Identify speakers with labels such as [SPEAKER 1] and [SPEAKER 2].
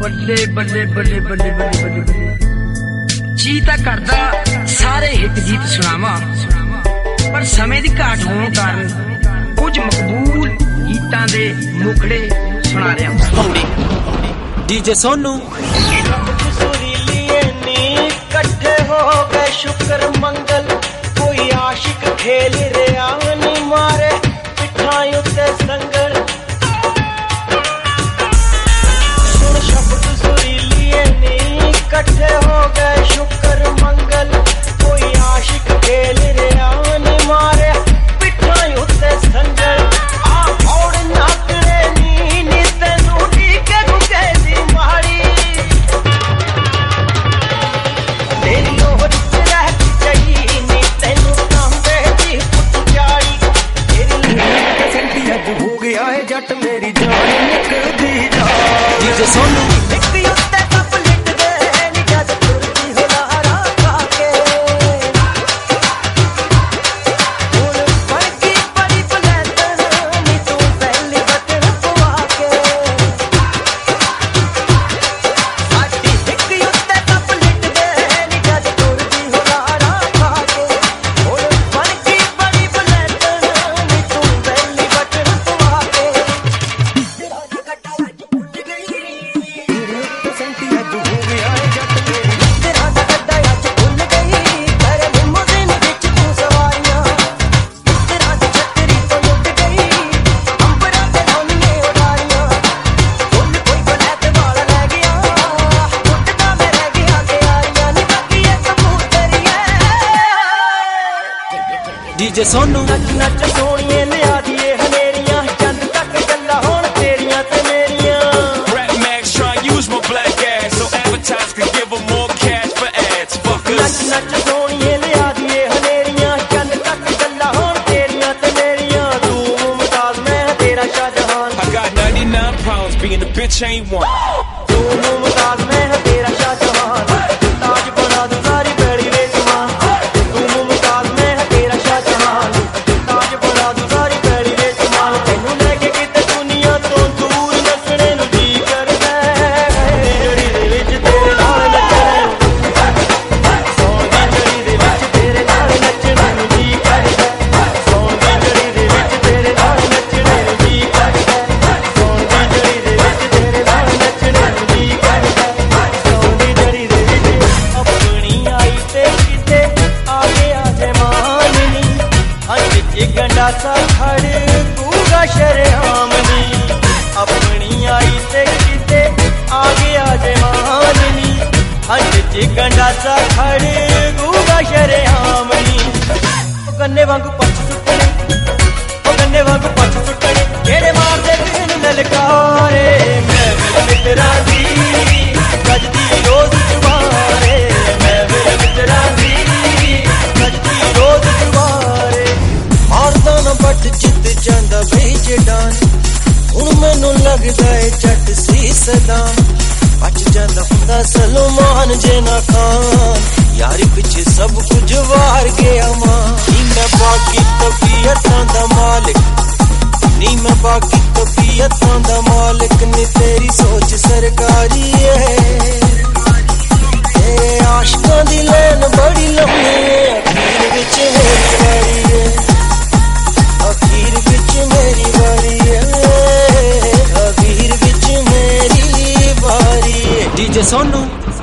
[SPEAKER 1] ਬੱਲੇ ਬੱਲੇ ਬੱਲੇ ਬੱਲੇ ਬੱਲੇ ਬੱਲੇ ਬੱਲੇ ਜੀ ਤਾਂ ਕਰਦਾ ਸਾਰੇ ਹਿੱਟ ਗੀਤ ਸੁਣਾਵਾਂ, ਪਰ ਸਮੇਂ ਦੀ ਘਾਟ ਹੋਣ ਕਾਰਨ ਕੁਝ ਮਕਬੂਲ ਗੀਤਾਂ ਦੇ ਮੁਖੜੇ ਸੁਣਾ ਰਿਹਾ।
[SPEAKER 2] डीजे सोनू
[SPEAKER 3] सुरीली नी इकट्ठे हो गए शुक्र मंगल, कोई आशिक खेल रहा नी मारे पिठाई उत्ते संगल। सुन शब्द सुरीली नी इकट्ठे हो गए शुक्र मंगल, कोई आशिक खेल रहा नी मारे पिठाई उत्ते संगल। जट मेरी जान निकलदी जा डीजे सोनू
[SPEAKER 2] डीजे सोनू
[SPEAKER 3] नच नच सोनिए लिया दिए हनेरियां, चंद तक गल्ला होण तेरियां ते मेरियां।
[SPEAKER 4] Rap Max try use my black ass so advertisers can give them more cash for ads. Fuckers.
[SPEAKER 3] नच नच सोनिए लिया दिए हनेरियां, चंद तक गल्ला होण तेरियां ते मेरियां। तू मुमताज मैं तेरा Shah Jahan.
[SPEAKER 4] I got 99 problems being a bitch ain't one.
[SPEAKER 3] तू मुमताज मैं तेरा शाहजहान, ताज बना दूं सारी बेड़ी रेशमान। तू मुमताज मैं तेरा शाहजहान, ताज बना दूं सारी बेड़ी रेशमान। तैनू लेके किते दुनिया तो दूर नसणे नू जी करदा जड़ी दे विच तेरे नाल नचणा, सोनी जड़ी दे विच तेरे नाल नचणे नू जी करदा। सोनी जड़ी दे विच तेरे नाल नचणे नू जी करदा। सोनी जड़ी दे विच तेरे नाल नचणे नू जी करदा। सोनी जड़ी दे विच अपनी आई ते किते आगे आ जे माननी, हंज च गंडासा खड़ कूगा शरेआम नी। अपनी आई ते किते आगे आ जे माननी, हंज च गंडासा खड़ कूगा शरेआम नी। ओ गन्ने वांगू पछ सुट्टने, ओ गन्ने वांगू पछ सुट्टने, जेड़े मारदे बिन ललकारे। मैं मेरे मित्तरां दी गजदी रोज जुवारे, मैं मेरे मित्तरां दी गजदी रोज जुवारे। हारदा ना बट जित जांदा बई जडान, हुण मैनू लगदा ए जट सी सदाम। बच जांदा हुंदा सलमान जे ना खान, यारी पिछे सब कुछ वार गया मां। नी मैं बाकी तबीयतां दा मालिक, नी मैं बाकी तबीयतां दा मालिक, नी तेरी सोच सरकारी है। ए आशिकां दी लैन बड़ी लम्मी, अखीर विच मेरी बारी है। अखीर विच मेरी बारी है। अखीर विच मेरी बारी है।
[SPEAKER 2] डीजे सोनू